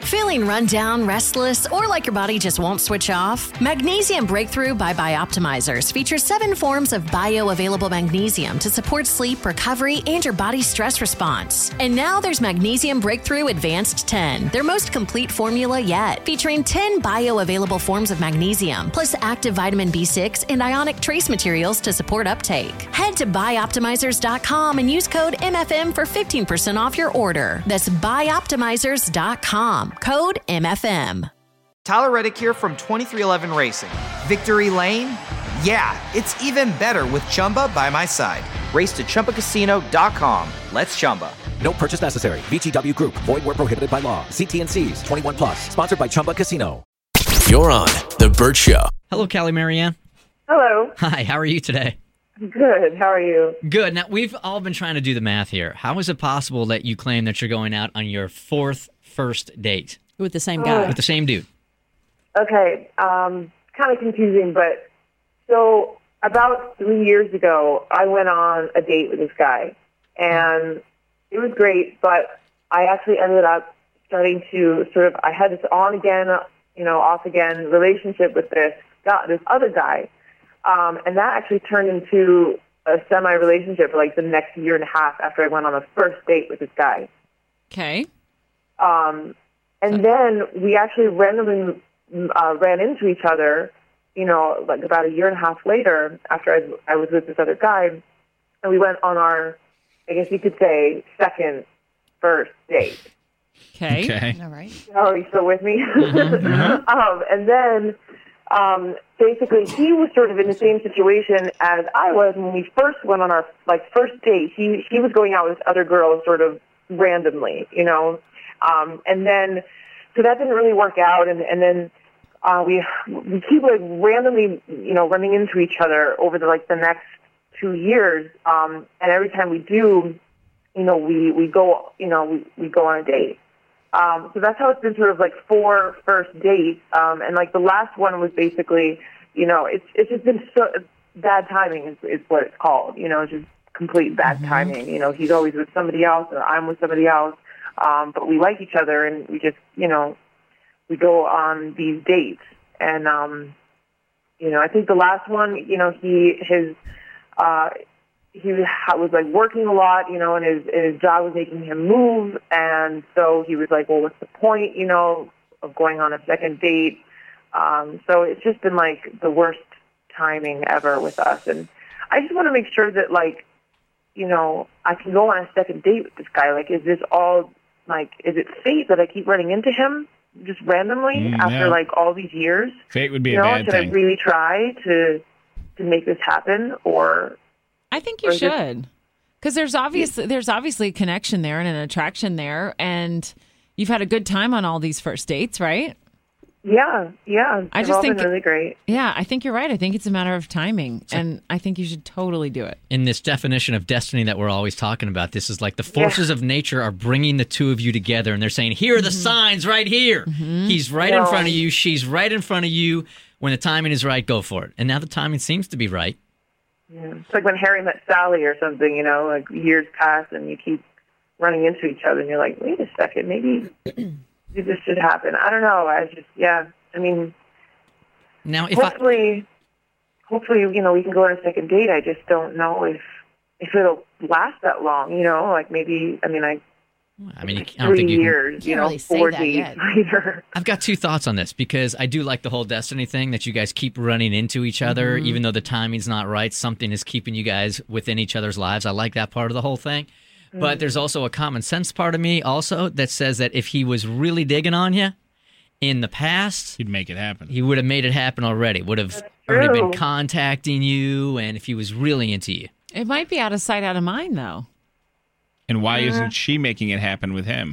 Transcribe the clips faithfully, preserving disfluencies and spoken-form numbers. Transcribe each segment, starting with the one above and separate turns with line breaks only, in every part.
Feeling run down, restless, or like your body just won't switch off? Magnesium Breakthrough by Bioptimizers features seven forms of bioavailable magnesium to support sleep, recovery, and your body's stress response. And now there's Magnesium Breakthrough Advanced ten, their most complete formula yet, featuring ten bioavailable forms of magnesium, plus active vitamin B six and ionic trace materials to support uptake. Head to bioptimizers dot com and use code M F M for fifteen percent off your order. That's bioptimizers dot com. Code M F M.
Tyler Reddick here from twenty-three eleven Racing. Victory Lane? Yeah, it's even better with Chumba by my side. Race to Chumba Casino dot com. Let's Chumba.
No purchase necessary. V G W Group. Void where prohibited by law. See T N Cs. twenty-one plus. Sponsored by Chumba Casino.
You're on The Burt Show.
Hello, Callie Marianne.
Hello.
Hi, how are you today?
Good. How are you?
Good. Now, we've all been trying to do the math here. How is it possible that you claim that you're going out on your fourth first date?
With the same guy.
With the same dude.
Okay. Um, kind of confusing, but so about three years ago, I went on a date with this guy, and it was great, but I actually ended up starting to sort of, I had this on again, you know, off again relationship with this guy, this other guy, um, and that actually turned into a semi-relationship for like the next year and a half after I went on a first date with this guy.
Okay.
Um, and then we actually randomly uh, ran into each other, you know, like about a year and a half later after I, I was with this other guy, and we went on our, I guess you could say, second first date.
Okay.
Okay.
All right.
Oh, are you still with me?
Mm-hmm.
um, and then um, basically he was sort of in the same situation as I was when we first went on our like first date. He he was going out with this other girl sort of randomly, you know. Um, and then, so that didn't really work out, and, and then uh, we we keep like randomly, you know, running into each other over the like the next two years, um, and every time we do, you know, we, we go, you know, we, we go on a date. Um, so that's how it's been sort of like four first dates, um, and like the last one was basically, you know, it's it's just been so bad timing is, is what it's called, you know, just complete bad mm-hmm. timing. You know, he's always with somebody else, or I'm with somebody else. Um, but we like each other, and we just, you know, we go on these dates. And, um, you know, I think the last one, you know, he, his, uh, he was like working a lot, you know, and his, and his job was making him move. And so he was like, well, what's the point, you know, of going on a second date? Um, so it's just been like the worst timing ever with us. And I just want to make sure that, like, you know, I can go on a second date with this guy. Like, is this all, like, is it fate that I keep running into him just randomly mm, after, yeah. like, all these years?
Fate would be
you
a
know,
bad
should
thing.
I really try to to make this happen, or...
I think you should. Because there's obviously, there's obviously a connection there and an attraction there, and you've had a good time on all these first dates, right?
Yeah, yeah.
I
They've
just
all
think
been really great.
Yeah, I think you're right. I think it's a matter of timing, and I think you should totally do it.
In this definition of destiny that we're always talking about, this is like the forces
yeah.
of nature are bringing the two of you together, and they're saying, here are the mm-hmm. signs right here. Mm-hmm. He's right no. in front of you. She's right in front of you. When the timing is right, go for it. And now the timing seems to be right.
Yeah. It's like when Harry met Sally or something, you know, like years pass and you keep running into each other, and you're like, wait a second, maybe this should happen. I don't know. I just, yeah. I mean,
now if
hopefully, I... hopefully, you know, we can go on a second date. I just don't know if if it'll last that long. You know, like maybe. I mean, I.
I mean,
like
I don't
three
think you
years.
can,
you know,
really
four days later.
I've got two thoughts on this, because I do like the whole destiny thing that you guys keep running into each other, mm-hmm. even though the timing's not right. Something is keeping you guys within each other's lives. I like that part of the whole thing. Mm-hmm. But there's also a common sense part of me also that says that if he was really digging on you in the past,
he'd make it happen.
He would have made it happen already. Would have already been contacting you, and if he was really into you.
It might be out of sight, out of mind, though.
And why uh-huh. isn't she making it happen with him?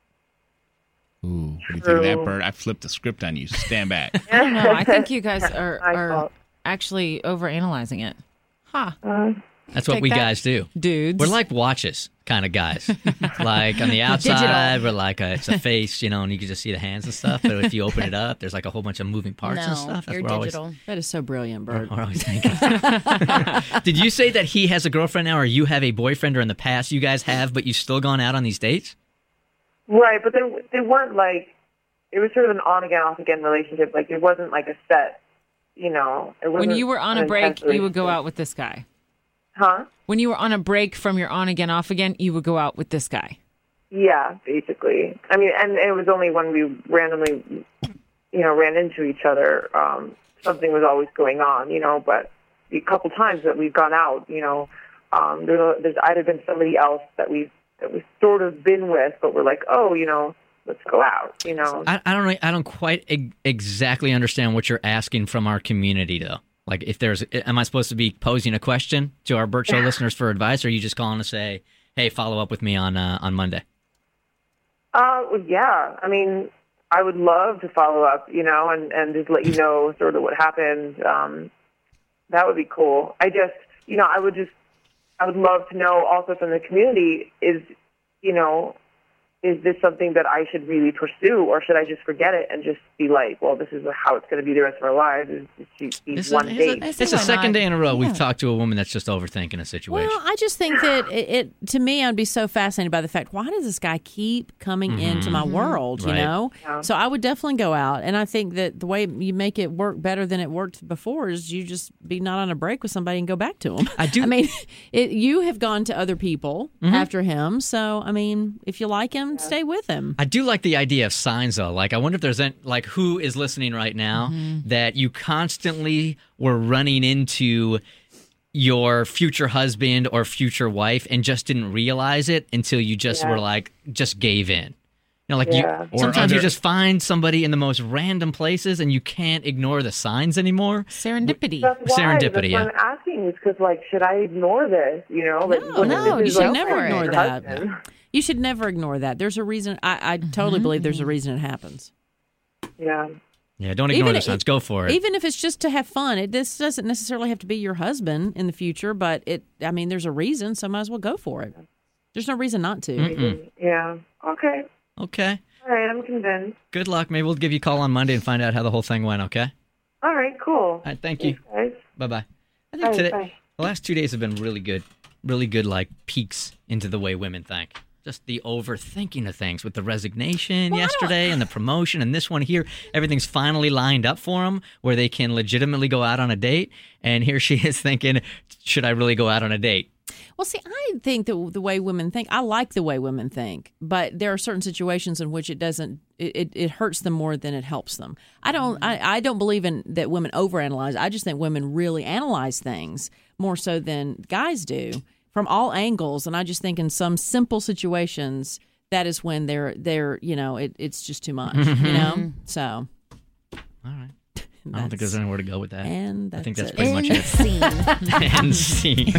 Ooh, what do you think of that, Bert? I flipped the script on you. Stand back.
I don't know. I think you guys are, are actually overanalyzing it. Huh.
Uh,
That's what
Take
we
that,
guys do.
Dudes.
We're like watches kind of guys. Like on the outside, we're like a, it's a face, you know, and you can just see the hands and stuff. But if you open it up, there's like a whole bunch of moving parts
no,
and stuff. That's
you're
we're
digital.
Always,
that is so brilliant, Bert.
We're, we're always thinking. Did you say that he has a girlfriend now, or you have a boyfriend, or in the past you guys have, but you've still gone out on these dates?
Right, but they they weren't like it was sort of an on again, off again relationship. Like it wasn't like a set, you know. It wasn't
when you were on a break, you would go out with this guy.
Huh?
When you were on a break from your on again, off again, you would go out with this guy.
Yeah, basically. I mean, and it was only when we randomly, you know, ran into each other. Um, something was always going on, you know. But the couple times that we've gone out, you know, um, there, there's either been somebody else that we've that we've sort of been with, but we're like, oh, you know, let's go out, you know.
I, I don't know. I don't quite e- exactly understand what you're asking from our community, though. Like, if there's, am I supposed to be posing a question to our Burt Show listeners for advice, or are you just calling to say, hey, follow up with me on uh, on Monday?
Uh, well, yeah. I mean, I would love to follow up, you know, and, and just let you know sort of what happened. Um, that would be cool. I just, you know, I would just, I would love to know also from the community is, you know, is this something that I should really pursue, or should I just forget it and just be like, well, this is how it's going to be the rest of our lives, is just these
It's
one
a,
date.
It's a, it's a second day in a row we've talked to a woman that's just overthinking a situation.
Well, I just think that it, it to me, I'd be so fascinated by the fact, why does this guy keep coming
Mhm.
into my world, you
Right.
know?
Yeah.
So I would definitely go out. And I think that the way you make it work better than it worked before is you just be not on a break with somebody and go back to them.
I do.
I mean, it, you have gone to other people
Mhm.
after him. So, I mean, if you like him, stay with him.
I do like the idea of signs, though. Like, I wonder if there's any, like, who is listening right now
Mm-hmm.
that you constantly were running into your future husband or future wife and just didn't realize it until you just
Yeah.
were like, just gave in. You know, like
Yeah.
you,
Or
sometimes you
other-
just find somebody in the most random places and you can't ignore the signs anymore.
Serendipity.
That's why.
Serendipity,
That's
yeah.
why I'm asking, is because, like, should I ignore this? You know, like,
No,
what if
no,
this
you
is
should
like
never
my
ignore
future
that.
husband?
You should never ignore that. There's a reason. I, I totally believe there's a reason it happens.
Yeah.
Yeah, don't ignore
Even
the
if-
signs. Go for it.
Even if it's just to have fun, it this doesn't necessarily have to be your husband in the future. But it, I mean, there's a reason, so might as well go for it. There's no reason not to.
Mm-mm.
Yeah. Okay.
Okay.
All right. I'm convinced.
Good luck. Maybe we'll give you a call on Monday and find out how the whole thing went, okay?
All right. Cool.
All right, thank you.
Thanks, guys.
Bye-bye. I think
Bye,
today,
bye.
the last two days have been really good, really good, like, peeks into the way women think. Just the overthinking of things with the resignation yesterday and the promotion and this one here. Everything's finally lined up for them where they can legitimately go out on a date. And here she is thinking, should I really go out on a date?
Well, see, I think that the way women think, I like the way women think, but there are certain situations in which it doesn't, it, it, it hurts them more than it helps them. I don't, I, I don't believe in that women overanalyze. I just think women really analyze things more so than guys do from all angles. And I just think in some simple situations, that is when they're, they're, you know, it, it's just too much, you know? So.
All right. I don't think there's anywhere to go with that.
And
I think that's
it.
pretty much it. And scene.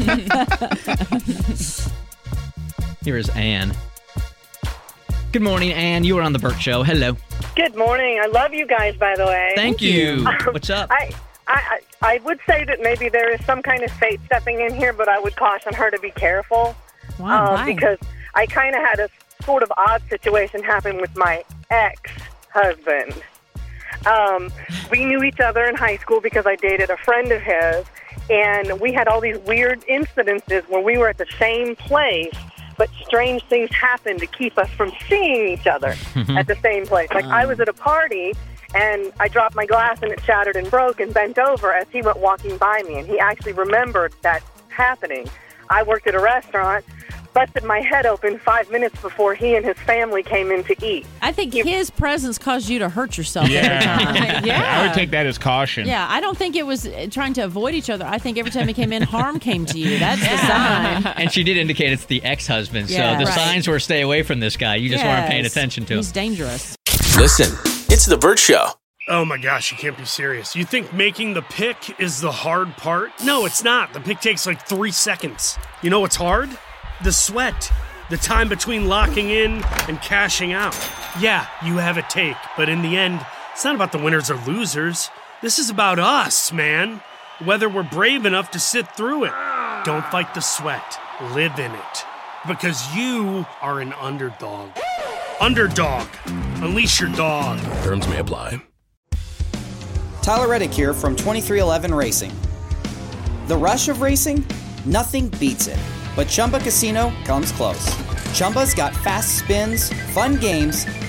Here is Anne. Good morning, Anne. You are on the Burt Show. Hello.
Good morning. I love you guys, by the way.
Thank, you. What's up?
I, I I would say that maybe there is some kind of fate stepping in here, but I would caution her to be careful.
Wow,
um,
why?
Because I kind of had a sort of odd situation happen with my ex-husband. Um, we knew each other in high school because I dated a friend of his, and we had all these weird incidences where we were at the same place, but strange things happened to keep us from seeing each other at the same place. Like, I was at a party, and I dropped my glass, and it shattered and broke, and bent over as he went walking by me, and he actually remembered that happening. I worked at a restaurant, busted my head open five minutes before he and his family came in to eat.
I think his presence caused you to hurt yourself
Yeah.
every time.
I would take that as caution.
Yeah, I don't think it was uh, trying to avoid each other. I think every time he came in, harm came to you. That's the sign.
And she did indicate it's the ex-husband,
Yeah.
so the
Right.
signs were stay away from this guy. You just weren't paying
Yes.
attention to him.
He's dangerous.
Listen, it's The Burt Show.
Oh my gosh, you can't be serious. You think making the pick is the hard part? No, it's not. The pick takes like three seconds. You know what's hard? The sweat. The time between locking in and cashing out. Yeah, you have a take, but in the end, it's not about the winners or losers. This is about us, man. Whether we're brave enough to sit through it. Don't fight the sweat. Live in it. Because you are an underdog. Underdog. Unleash your dog.
Terms may apply.
Tyler Reddick here from twenty-three eleven Racing. The rush of racing? Nothing beats it. But Chumba Casino comes close. Chumba's got fast spins, fun games,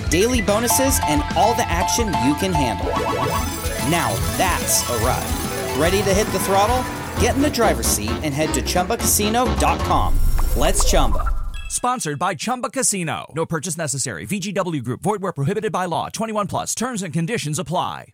daily bonuses, and all the action you can handle. Now that's a ride. Ready to hit the throttle? Get in the driver's seat and head to Chumba Casino dot com. Let's Chumba.
Sponsored by Chumba Casino. No purchase necessary. V G W Group. Void where prohibited by law. twenty-one plus. Terms and conditions apply.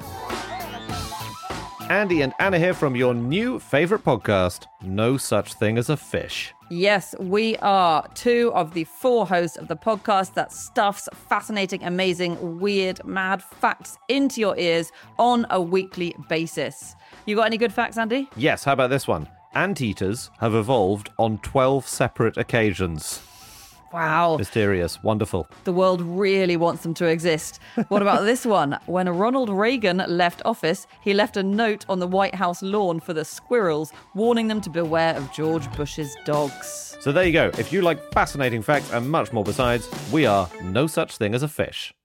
Andy and Anna here from your new favourite podcast, No Such Thing as a Fish.
Yes, we are two of the four hosts of the podcast that stuffs fascinating, amazing, weird, mad facts into your ears on a weekly basis. You got any good facts, Andy?
Yes, how about this one? Anteaters have evolved on twelve separate occasions.
Wow.
Mysterious. Wonderful.
The world really wants them to exist. What about this one? When Ronald Reagan left office, he left a note on the White House lawn for the squirrels, warning them to beware of George Bush's dogs.
So there you go. If you like fascinating facts and much more besides, we are No Such Thing as a Fish.